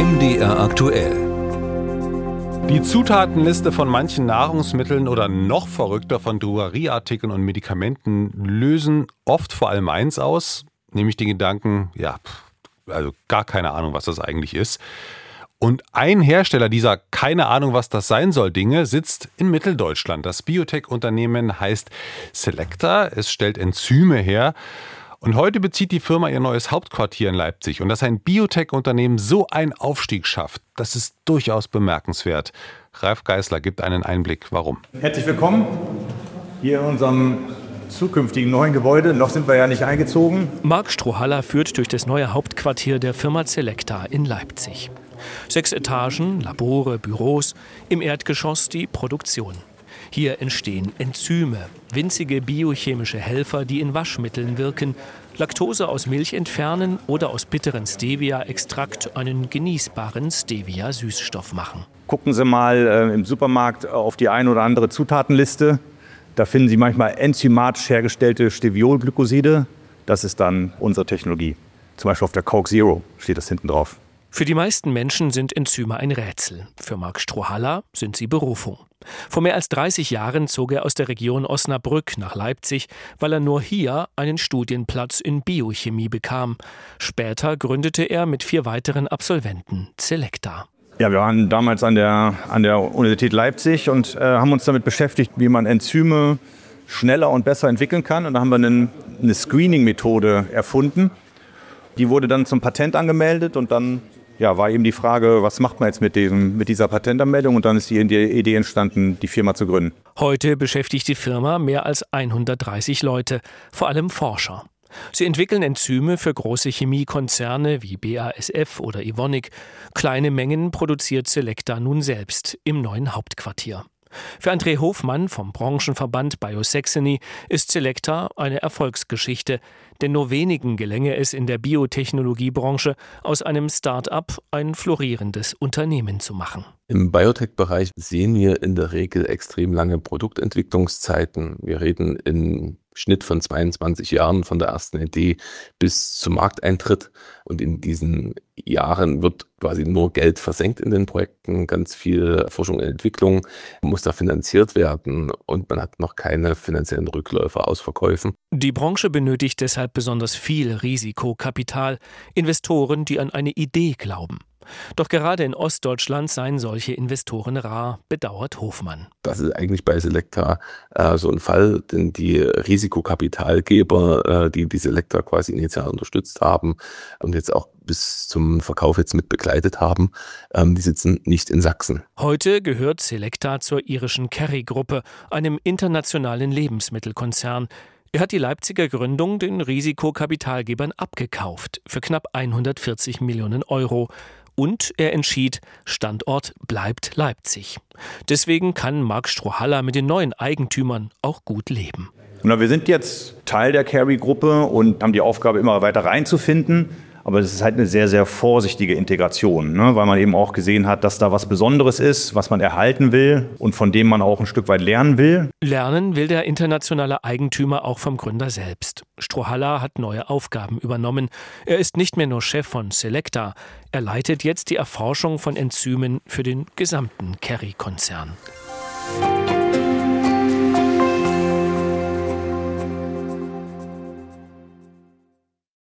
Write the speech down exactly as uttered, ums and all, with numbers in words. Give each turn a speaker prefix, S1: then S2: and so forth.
S1: M D R aktuell.
S2: Die Zutatenliste von manchen Nahrungsmitteln oder noch verrückter von Drogerieartikeln und Medikamenten lösen oft vor allem eins aus, nämlich den Gedanken, ja, also gar keine Ahnung, was das eigentlich ist. Und ein Hersteller dieser keine Ahnung, was das sein soll, Dinge sitzt in Mitteldeutschland. Das Biotech-Unternehmen heißt Selecta. Es stellt Enzyme her. Und heute bezieht die Firma ihr neues Hauptquartier in Leipzig. Und dass ein Biotech-Unternehmen so einen Aufstieg schafft, das ist durchaus bemerkenswert. Ralf Geißler gibt einen Einblick. Warum?
S3: Herzlich willkommen hier in unserem zukünftigen neuen Gebäude. Noch sind wir ja nicht eingezogen.
S4: Marc Strohhaller führt durch das neue Hauptquartier der Firma Selecta in Leipzig. Sechs Etagen, Labore, Büros, im Erdgeschoss die Produktion. Hier entstehen Enzyme, winzige biochemische Helfer, die in Waschmitteln wirken, Laktose aus Milch entfernen oder aus bitteren Stevia-Extrakt einen genießbaren Stevia-Süßstoff machen.
S3: Gucken Sie mal äh, im Supermarkt auf die eine oder andere Zutatenliste. Da finden Sie manchmal enzymatisch hergestellte Steviolglykoside. Das ist dann unsere Technologie. Zum Beispiel auf der Coke Zero steht das hinten drauf.
S4: Für die meisten Menschen sind Enzyme ein Rätsel. Für Marc Strohhaller sind sie Berufung. Vor mehr als dreißig Jahren zog er aus der Region Osnabrück nach Leipzig, weil er nur hier einen Studienplatz in Biochemie bekam. Später gründete er mit vier weiteren Absolventen Selecta.
S3: Ja, wir waren damals an der, an der Universität Leipzig und äh, haben uns damit beschäftigt, wie man Enzyme schneller und besser entwickeln kann. Und da haben wir eine, eine Screening-Methode erfunden. Die wurde dann zum Patent angemeldet und dann ja, war eben die Frage, was macht man jetzt mit, diesem, mit dieser Patentanmeldung? Und dann ist die Idee entstanden, die Firma zu gründen.
S4: Heute beschäftigt die Firma mehr als hundertdreißig Leute, vor allem Forscher. Sie entwickeln Enzyme für große Chemiekonzerne wie B A S F oder Evonik. Kleine Mengen produziert Selecta nun selbst im neuen Hauptquartier. Für André Hofmann vom Branchenverband Biosaxony ist Selecta eine Erfolgsgeschichte, denn nur wenigen gelänge es in der Biotechnologiebranche, aus einem Start-up ein florierendes Unternehmen zu machen.
S5: Im Biotech-Bereich sehen wir in der Regel extrem lange Produktentwicklungszeiten. Wir reden im Schnitt von zweiundzwanzig Jahren von der ersten Idee bis zum Markteintritt. Und in diesen Jahren wird quasi nur Geld versenkt in den Projekten. Ganz viel Forschung und Entwicklung muss da finanziert werden und man hat noch keine finanziellen Rückläufer aus Verkäufen.
S4: Die Branche benötigt deshalb besonders viel Risikokapital, Investoren, die an eine Idee glauben. Doch gerade in Ostdeutschland seien solche Investoren rar, bedauert Hofmann.
S5: Das ist eigentlich bei Selecta äh, so ein Fall, denn die Risikokapitalgeber, äh, die die Selecta quasi initial unterstützt haben und jetzt auch bis zum Verkauf jetzt mit begleitet haben, ähm, die sitzen nicht in Sachsen.
S4: Heute gehört Selecta zur irischen Kerry-Gruppe, einem internationalen Lebensmittelkonzern. Er hat die Leipziger Gründung den Risikokapitalgebern abgekauft für knapp hundertvierzig Millionen Euro. Und er entschied, Standort bleibt Leipzig. Deswegen kann Marc Strohhaller mit den neuen Eigentümern auch gut leben.
S3: Und wir sind jetzt Teil der Kerry-Gruppe und haben die Aufgabe, immer weiter reinzufinden. Aber das ist halt eine sehr, sehr vorsichtige Integration, ne? Weil man eben auch gesehen hat, dass da was Besonderes ist, was man erhalten will und von dem man auch ein Stück weit lernen will.
S4: Lernen will der internationale Eigentümer auch vom Gründer selbst. Strohhaller hat neue Aufgaben übernommen. Er ist nicht mehr nur Chef von Selecta. Er leitet jetzt die Erforschung von Enzymen für den gesamten Kerry-Konzern.